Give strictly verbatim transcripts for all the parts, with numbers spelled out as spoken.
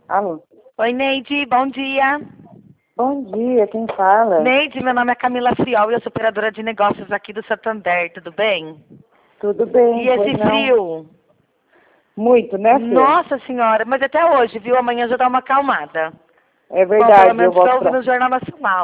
Alô? Oi, Neide, bom dia. Bom dia, quem fala? Neide, meu nome é Camila Friol e eu sou operadora de negócios aqui do Santander, tudo bem? Tudo bem, E pois esse não? frio? Muito, né, Fê? Nossa senhora, mas até hoje, viu? Amanhã já dá uma acalmada. É Bom, pelo verdade, eu menos pra volto ouvir pra... no Jornal Nacional.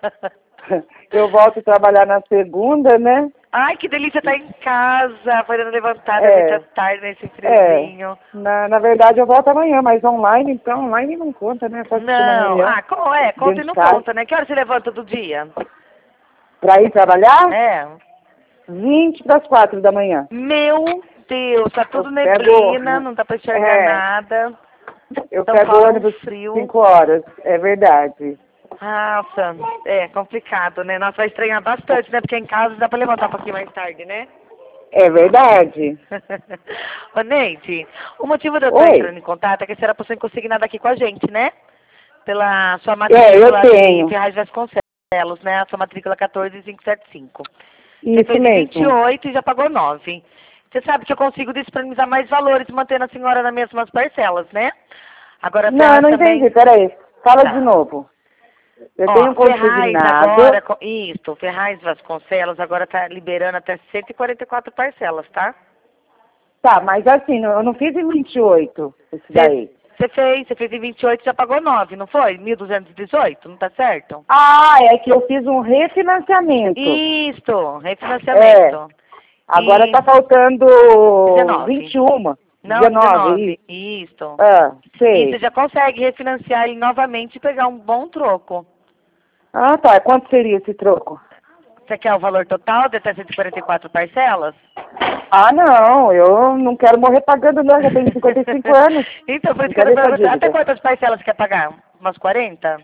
eu volto a trabalhar na segunda, né? Ai, que delícia estar em casa, podendo levantar da É, tarde nesse é. friozinho. Na, na verdade, eu volto amanhã, mas online, então online não conta, né? Só assistir uma Não, reunião ah, co- é, conta dentro e de não casa. conta, né? Que hora você levanta do dia? Pra ir trabalhar? É. vinte para as quatro da manhã. Meu Deus, tá Eu tudo pego... neblina, não dá pra enxergar É, nada. eu São pego o Paulo é um ônibus frio. cinco horas, é verdade. Nossa, é complicado, né? Nossa, vai estranhar bastante, né? Porque em casa dá pra levantar um pouquinho mais tarde, né? É verdade. Ô, Neide, o motivo de eu estar Oi. entrando em contato é que a senhora possui consignado aqui com a gente, né? Pela sua É, eu matrícula de tenho. Ferraz Vasconcelos, né? A sua matrícula quatorze mil quinhentos e setenta e cinco. Você Isso fez em vinte e mesmo. oito e já pagou nove. Você sabe que eu consigo disponibilizar mais valores mantendo a senhora nas mesmas parcelas, né? Agora a Não, eu Ferraz não entendi. também... Peraí. Fala de Tá. novo. Eu Ó, tenho Ferraz consignado. agora, co- isso, Ferraz Vasconcelos agora tá liberando até cento e quarenta e quatro parcelas, tá? Tá, mas assim, eu não fiz em vinte e oito esse daí. Você fez, você fez em vinte e oito e já pagou nove, não foi? mil duzentos e dezoito, não tá certo? Ah, é que eu fiz um refinanciamento. Isto, É. refinanciamento. Agora E tá faltando vinte dezenove. e um. Não, dezenove, dezenove. isso. Isto. Ah, E você sei. já consegue refinanciar ele novamente e pegar um bom troco. Ah, tá. Quanto seria esse troco? Você quer o valor total de até cento e quarenta e quatro parcelas? Ah, não. Eu não quero morrer pagando, não. Já tenho cinquenta e cinco anos. Então, por Não isso que eu quero tô essa perguntando, até dívida. quantas parcelas você quer pagar? Umas quarenta?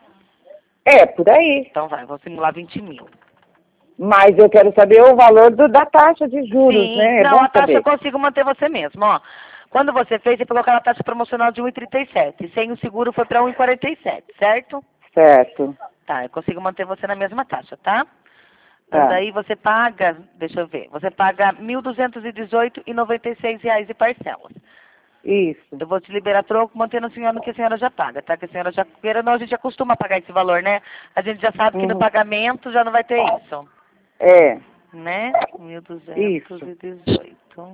É, por aí. Então vai, vou simular vinte mil. Mas eu quero saber o valor do, da taxa de juros, Sim, né? É não, bom a taxa eu saber. consigo manter você mesmo, ó. Quando você fez, você pegou aquela taxa promocional de um e trinta e sete. Sem o seguro foi para um e quarenta e sete, certo? Certo. Tá, eu consigo manter você na mesma taxa, tá? Então Tá. daí você paga, deixa eu ver, você paga mil duzentos e dezoito e noventa e seis reais de parcelas. Isso. Eu vou te liberar troco mantendo a senhora no que a senhora já paga, tá? Que a senhora já, queira não, a gente já costuma pagar esse valor, né? A gente já sabe que no Uhum. pagamento já não vai ter isso, É. né? mil duzentos Isso. e dezoito.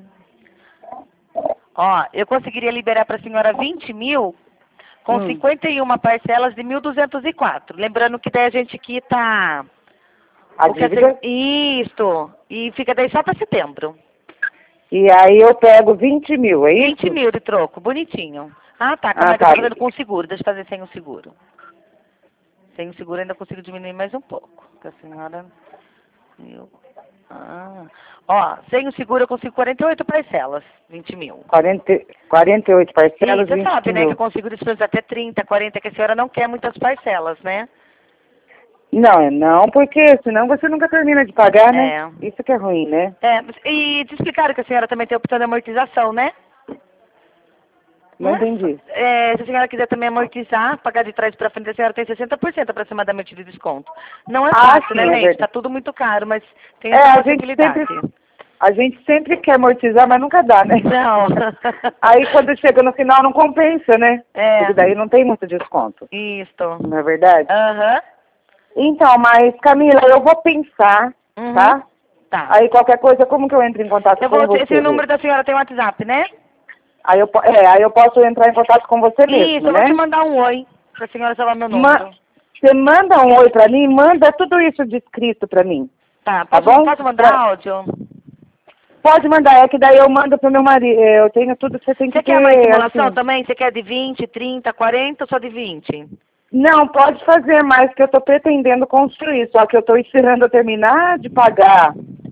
Ó, eu conseguiria liberar para a senhora vinte mil com Hum. cinquenta e uma parcelas de mil duzentos e quatro. Lembrando que daí a gente quita A o que a dívida. sen- Isto. E fica daí só para setembro. E aí eu pego vinte mil, é vinte isso? mil de troco, bonitinho. Ah, tá, calma Ah, aí que eu tá. tô fazendo com seguro. Deixa eu fazer sem o seguro. Sem o seguro ainda consigo diminuir mais um pouco. Porque a senhora... Mil. Ah. Ó, sem o seguro eu consigo quarenta e oito parcelas, vinte mil. quarenta, quarenta e oito E parcelas, você vinte sabe, né, que eu mil. consigo dispensar até trinta, quarenta, que a senhora não quer muitas parcelas, né? Não, não, porque senão você nunca termina de pagar, né? É. Isso que é ruim, né? É, e te explicaram que a senhora também tem a opção de amortização, né? Não Não é? entendi. É, se a senhora quiser também amortizar, pagar de trás para frente, a senhora tem sessenta por cento aproximadamente de desconto. Não é Ah, fácil, sim, né, é Neide? Tá verdade. tudo muito caro, mas tem É, essa a gente possibilidade. sempre, a gente sempre quer amortizar, mas nunca dá, né? Não. Aí quando chega no final não compensa, né? É. Porque daí não tem muito desconto. Isto. Não é verdade? Aham. Então, mas Camila, eu vou pensar, Uhum. tá? Tá. Aí qualquer coisa, como que eu entro em contato Eu com vou, esse você número mesmo? da senhora tem WhatsApp, né? Aí eu, po- é, aí eu posso entrar em contato com você Isso, mesmo, eu vou te né? mandar um oi pra senhora salvar meu Ma número. você manda um oi pra mim, manda tudo isso descrito pra mim, Tá, tá posso, bom? posso mandar Pra- áudio? Pode mandar, é que daí eu mando pro meu marido, eu tenho tudo que você tem que Você quer mais ter, simulação assim. também? Você quer de vinte, trinta, quarenta ou só de vinte? Não, pode fazer mais, que eu tô pretendendo construir, só que eu tô esperando eu terminar de pagar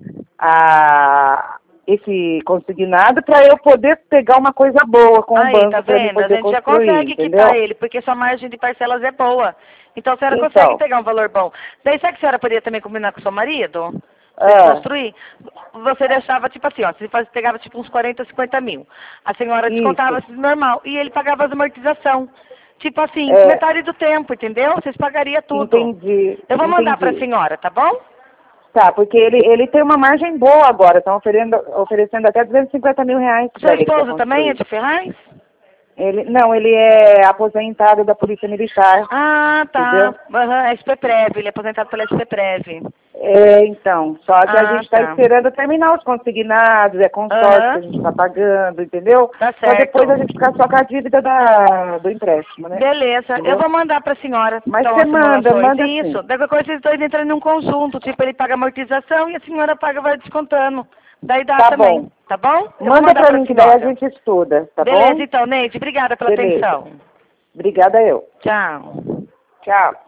a, esse consignado para eu poder pegar uma coisa boa com o Aí, tá banco para eu vendo? A poder gente já construir, consegue quitar entendeu? ele, porque sua margem de parcelas é boa. Então a senhora consegue Então, pegar um valor bom. Daí sabe que a senhora poderia também combinar com seu marido? Vocês ah, construir? Você deixava, tipo assim, ó, você faz- pegava tipo uns quarenta, cinquenta mil. A senhora descontava isso, assim, normal. E ele pagava as amortização. Tipo assim, é, metade do tempo, entendeu? Vocês pagariam tudo. entendi, Eu vou mandar pra entendi. senhora, tá bom? Tá, porque ele, ele tem uma margem boa agora, estão oferecendo, oferecendo até duzentos e cinquenta mil reais Seu para ele para esposo também é construir. de Ferraz? Ele, não, ele é aposentado da Polícia Militar. Ah, tá. Entendeu? Uhum, S P Prev, ele é aposentado pela S P Prev. É, então, só que Ah, a gente está tá. esperando terminar os consignados, é consórcio Aham. que a gente está pagando, entendeu? Tá Pra certo. depois a gente ficar só com a dívida da, do empréstimo, né? Beleza, Entendeu? eu vou mandar pra senhora. Mas então, você as manda, simulações. manda Isso, sim. daqui coisa vocês dois entram num conjunto, tipo, ele paga amortização e a senhora paga, vai descontando. Daí dá Tá também, bom. tá bom? Eu vou Manda mandar pra mim que daí a senhora. gente estuda, tá Beleza, bom? então, Neide, obrigada pela Beleza. atenção. Obrigada eu. Tchau. Tchau.